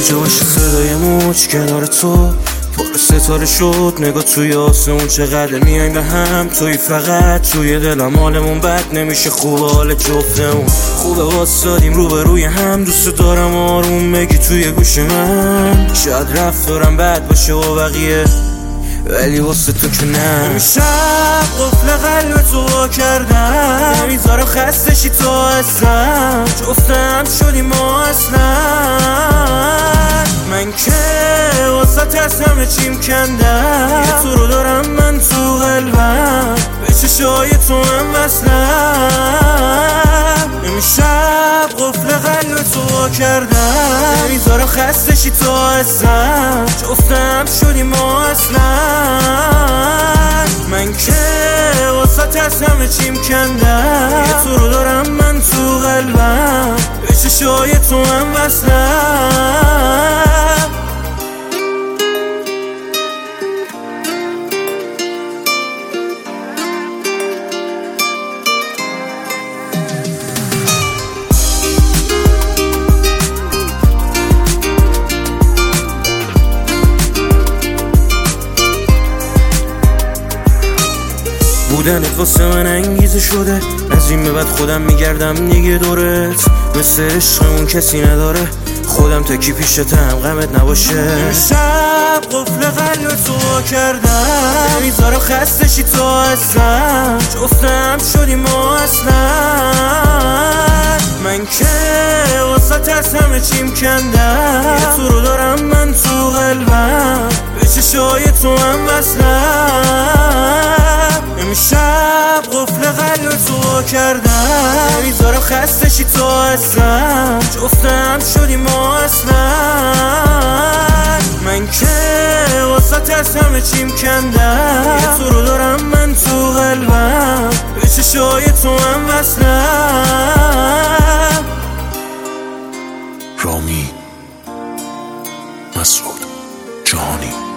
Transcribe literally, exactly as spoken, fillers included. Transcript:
جا باشه صدای موج کنار تو پر ستاره شد. نگاه توی آسمون چقدر میایم به هم، توی فقط توی دلم حالمون بد نمیشه. خوبه حال جفتمون، خوبه واسادیم رو به روی هم. دوست دارم آروم بگی توی گوش من، شاید رفتارم بد باشه و بقیه ولی واسه تو که نه. امشب قفل قلب تو وا کردم، نمیذارم خسته شی تو اصلا. جفتم شدیم ما اصلا. من که واسه از همه چیم کندم، یه تو رو دارم من تو قلبم، به چشای تو هم وصلم. امشب قفل قلب تو وا کردم، نمیذارم خسته شی تو اصلا. جفتم شدیم ما اصلا. من که واسه از همه چیم کندم، یه تو رو دارم من تو قلبم، به چشای تو هم وصلم. بودنت واسه من انگیزه شده، از این به بعد خودم میگردم دیگه دورت. مثل عشق اون کسی نداره، خودم تکی پیشتم غمت نباشه. شب قفل قلب تو وا کردم، نمیذارم خسته شی تو اصلا. جفتم شدیم ما اصلا. من که واسه از همه چیم کندم، یه تو رو دارم من تو قلبم، به چشای تو هم وصلم. امشب قفل قلب تو وا کردم، نمیذارم خسته شی تو اصلا. جفتم شدیم ما اصلا. من که واسه از همه چیم کندم، یه تو رو دارم من تو قلبم، به چشای تو هم وصلم. رامی مسعود جهانی.